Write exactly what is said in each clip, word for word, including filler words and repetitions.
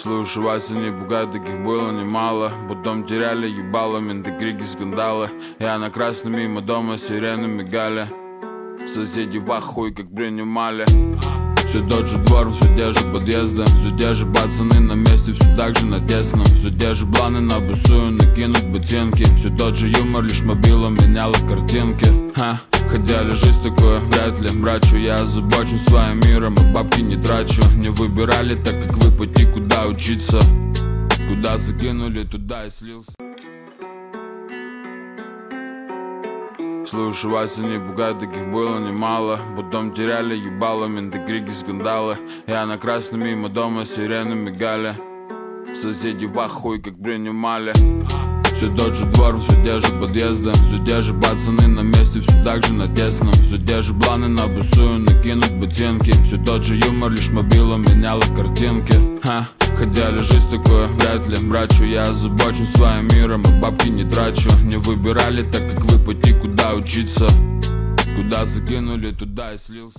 Слушай, Вася, не пугай, таких было немало. Потом теряли ебало, менты, крики, скандалы. Я на красном мимо дома, сирены мигали. Соседи в ахуе, как принимали. Все тот же двор, все те же подъезды, все те же пацаны на месте, все так же на тесном. Все те же планы на бусую, накинуть ботинки. Все тот же юмор, лишь мобилом меняла картинки. Ха, хотя ли жизнь такое, вряд ли, брачу. Я озабочен своим миром, а бабки не трачу. Не выбирали, так как вы пойти куда учиться. Куда закинули, туда и слился. Слушай, Вася, не пугай, таких было немало. Потом теряли ебало, менты, крики, скандалы. Я на красном мимо дома, сирены мигали. Соседи в ахуе, как принимали. Все тот же двор, все те же подъезды, все те же пацаны на месте, все так же на тесном. Все те же планы на бусую, накинуть ботинки. Все тот же юмор, лишь мобилом меняла картинки. Ха, хотя ли жизнь такое, вряд ли, брачу. Я озабочен своим миром, а бабки не трачу. Не выбирали, так как вы пойти куда учиться. Куда закинули, туда и слился.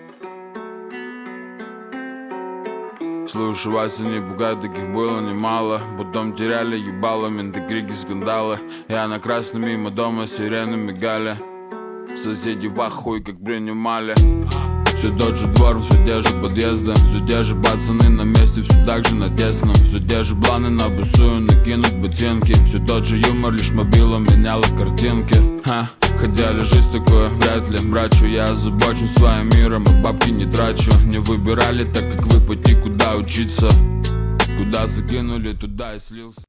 Слушай, Вася, не пугай, таких было немало. Потом теряли ебало, менты, крики, скандалы. Я на красном мимо дома, сирены мигали. Соседи в ахуе, как принимали. Все тот же двор, все те же подъезды, все те же пацаны на месте, все так же на тесном. Все те же планы на бусую, накинуть ботинки. Все тот же юмор, лишь мобилом меняла картинки. Ха, хотя ли жизнь такое, вряд ли, брачу. Я озабочен своим миром, а бабки не трачу. Не выбирали, так как вы пойти куда учиться. Куда закинули, туда и слился.